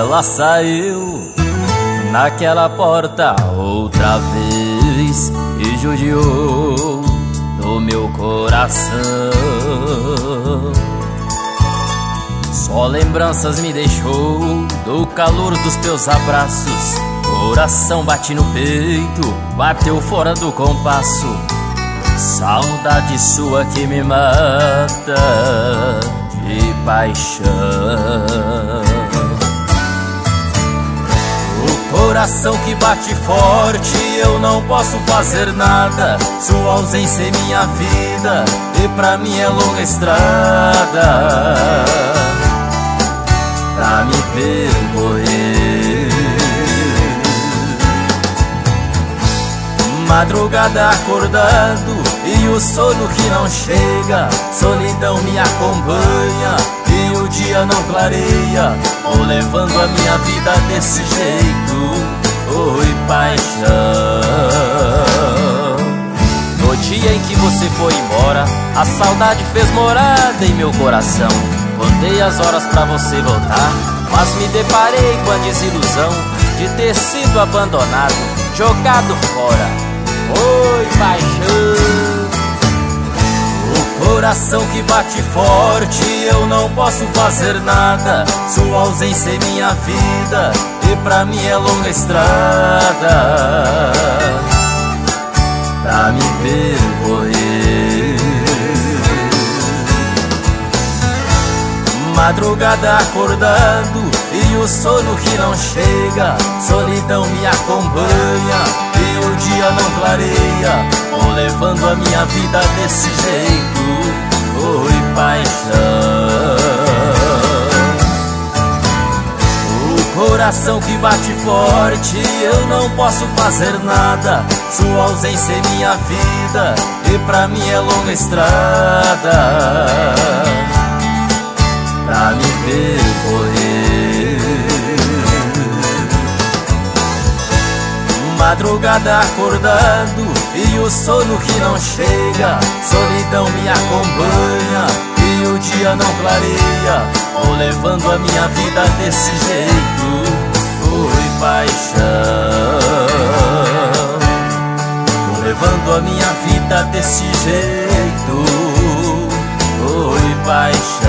ela saiu naquela porta outra vez e judiou do meu coração. Só lembranças me deixou do calor dos teus abraços. Coração bate no peito, bateu fora do compasso. Saudade sua que me mata de paixão. O coração que bate forte, eu não posso fazer nada. Sua ausência é minha vida e pra mim é longa estrada pra me percorrer. Madrugada acordado e o sono que não chega, solidão me acompanha e o dia não clareia. Vou levando a minha vida desse jeito, oi paixão. No dia em que você foi embora, a saudade fez morada em meu coração. Contei as horas pra você voltar, mas me deparei com a desilusão de ter sido abandonado, jogado fora. Oi paixão. O coração que bate forte, eu não posso fazer nada. Sua ausência é minha vida e pra mim é longa estrada pra me percorrer. Madrugada acordado e o sono que não chega, solidão me acompanha e o dia não clareia. Vou levando a minha vida desse jeito, oi paixão. O coração que bate forte, eu não posso fazer nada. Sua ausência é minha vida e pra mim é longa estrada pra me percorrer. Madrugada acordado e o sono que não chega, solidão me acompanha e o dia não clareia. Vou levando a minha vida desse jeito, oi paixão. Vou levando a minha vida desse jeito, oi paixão.